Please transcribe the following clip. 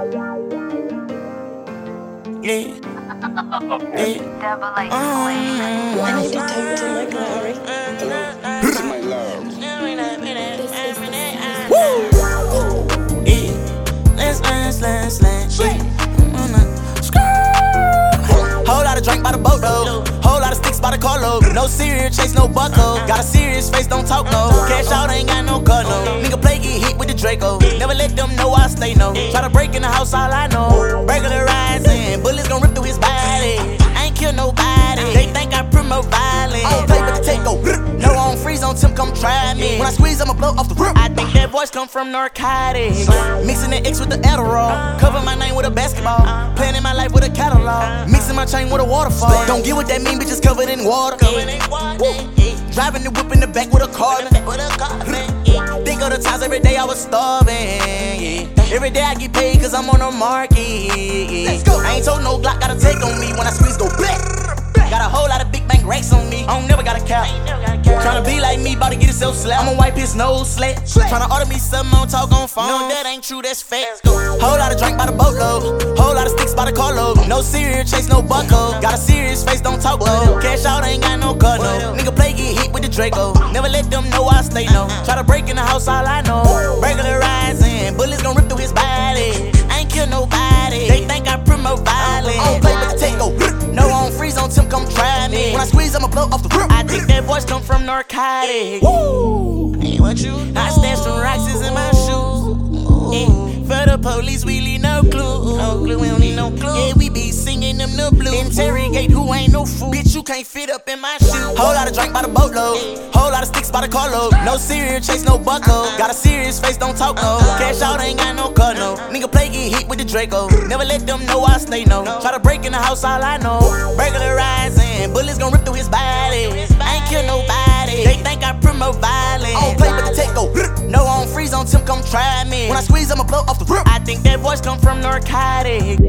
Yeah. Double like I need to take to my glory. My love. Whole lot of drink by the boat though. Whole lot of sticks by the carload. No cereal, chase no buckle. Got a serious face, don't talk no. Cash out, ain't got no cut no. Nigga play, get hit with the Draco. Never let them know I stay no. Try to break in the house, all I know. Regularizing, bullets gon' rip through his body. I ain't kill nobody. They think I promote violence. I don't play with the take go. No, I don't freeze on Tim, come try me. When I squeeze, I'ma blow off the roof. I think that voice come from narcotics. Mixing the X with the Adderall. Cover my name with a basketball. Planning my life with a catalog. Mixing my chain with a waterfall. Don't get what that mean, bitches covered in water. Driving the whip in the back with a carbon. Think of the times every day I was starving. Every day I get paid cause I'm on the market. I ain't told no Glock gotta take on me when I squeeze go black. Got a whole lot of big bank racks on me. I don't never got a cap. Tryna be like me, bout to get himself slapped. I'ma wipe his nose slat. Tryna order me something, I don't talk on phone. No, that ain't true, that's fake. Whole lot of drink by the boatload. Whole lot of sticks by the carload. No cereal, chase no buckle. Got a serious face, don't talk low. Cash out, ain't got no cut no. Nigga play, get hit with the Draco. Never let them know I stay no. Try to break in the house, all I know. Regularizing, bullets gon' rip through his body. I ain't kill nobody. They think I promote violence. I don't play with the take go. No, I don't freeze on Tim, come try me. When I squeeze, I'ma blow off the roof. I think that voice come from narcotics. Ain't what you know. I stash some rocks in my shoes. For the police, we leave no clue. No clue, we don't need no clue. Yeah, we be singing them the blues. Interrogate who ain't no fool. Bitch, you can't fit up in my shoes. Whole lot of drink by the boatload. Whole lot of sticks by the carload. No cereal, chase no buckle. Got a serious face, don't talk no. Cash out, ain't got no cut no. Nigga play, get hit with the Draco. Never let them know I stay no. Try to break in the house, all I know. Regularizing, bullets gon' rip through his body. I ain't kill nobody. They think I promote violence. I don't play with the take go. No, I don't freeze on Tim, come try me. When I squeeze, I'ma blow off the roof. I think that voice come from narcotics.